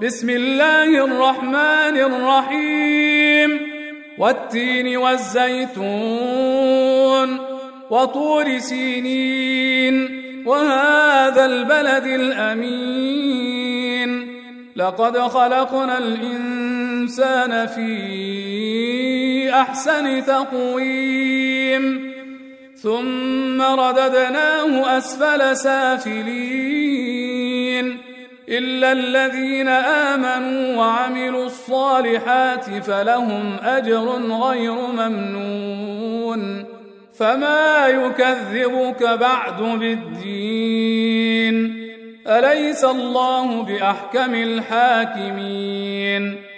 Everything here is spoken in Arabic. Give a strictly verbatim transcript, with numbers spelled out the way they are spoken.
بسم الله الرحمن الرحيم والتين والزيتون وطور سينين وهذا البلد الأمين لقد خلقنا الإنسان في أحسن تقويم ثم رددناه أسفل سافلين إلا الذين آمنوا وعملوا الصالحات فلهم أجر غير ممنون فما يكذبك بعد بالدين أليس الله بأحكم الحاكمين